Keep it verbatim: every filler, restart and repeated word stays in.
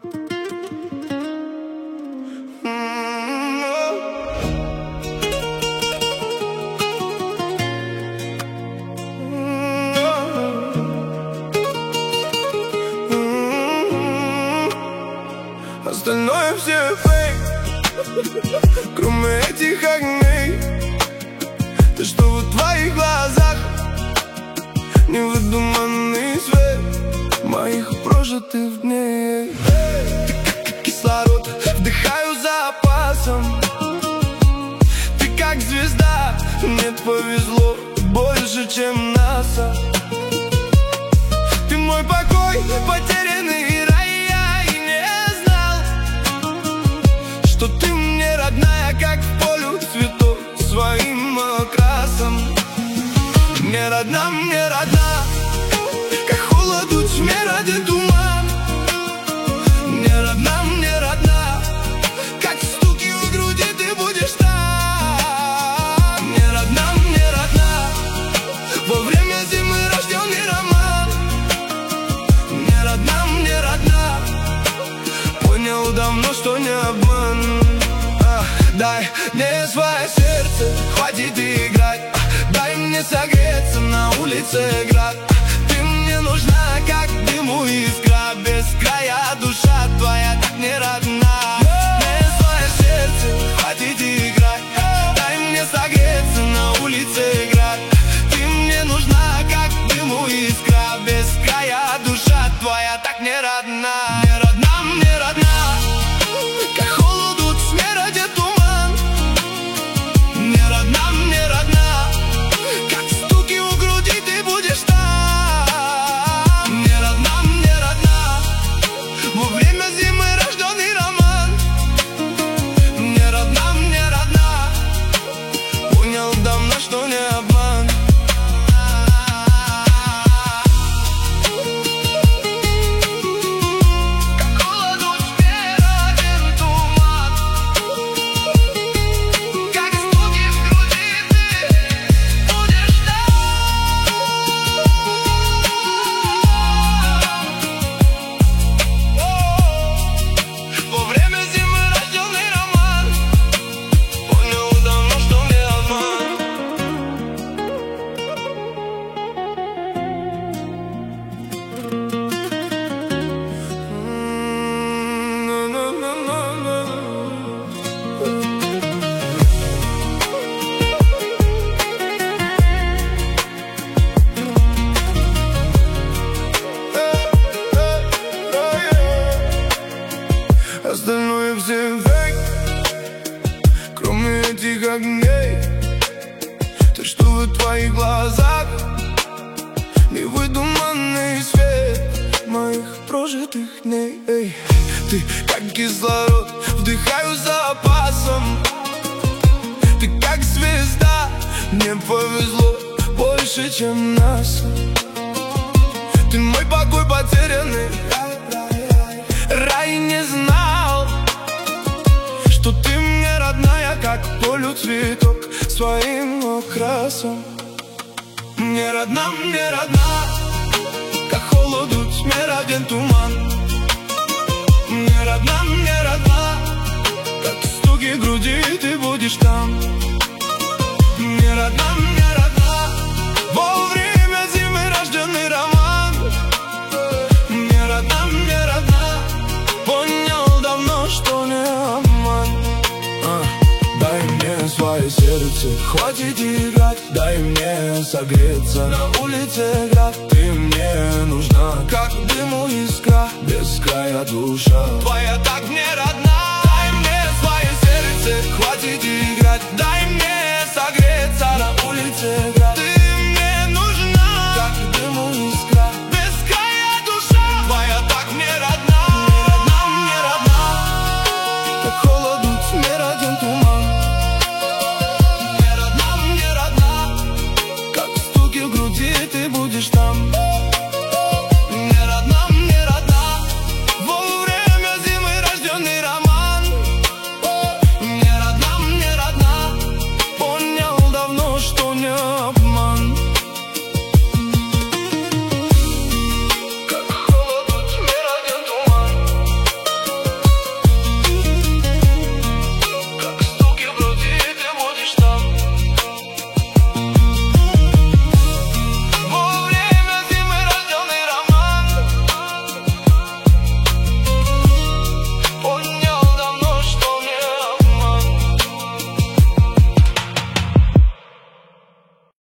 Остальное все фейк, кроме этих огней. То, что в твоих глазах невыдуманный свет моих прожитых дней. Ты как кислород, вдыхаю запасом. Ты как звезда, мне повезло больше, чем НАСА. Ты мой покой, потерянный рай. Я и не знал, что ты мне родная, как в полю цветов своим окрасом. Мне родна, мне родна, как холоду тьме ради туман. Мне родна, мне родна, как стуки в груди ты будешь там. Мне родна, мне родна, во время зимы рожденный роман. Мне родна, мне родна, понял давно, что не обман. а, Дай мне свое сердце, хватит играть. Дай мне согреться, на улице град. Ты мне нужна, как дыму искра. Без края душа твоя так не родна. Мне свое сердце, хватит играть. Дай мне согреться, на улице град. Ты мне нужна, как дыму искра. Без края душа твоя так не родна. Мне родна, мне родна, как холоду тьме ради туман. Мне родна, мне родна, как стуки в груди ты будешь там. Мне родна, мне родна, во время зимы рожденный роман. Мне родна, мне родна, понял давно, что не обман. Как холоду тьме ради туман, как стуки в груди ты будешь там. Во время зимы рожденный роман. Понял давно, что не обман. Остальное все фейк, кроме этих огней. То, что в твоих глазах невыдуманный свет моих прожитых дней. Эй, ты как кислород, вдыхаю запасом. Ты как звезда, мне повезло больше, чем НАСА. Ты мой покой потерянный рай, не знал, что ты мне родная, как полю цветок своим окрасом. Мне родна, мне родна, как холоду тьме роден туман. Мне родна, мне родна, как стуки в груди ты будешь там. Мне родна, мне родна, во время зимы рожденный роман. Мне родна, мне родна, понял давно, что не обман. а, Дай мне свое сердце, хватит играть. Дай мне согреться, на улице град. Ты мне нужна, как дыму искра. Без края душа твоя так не родна.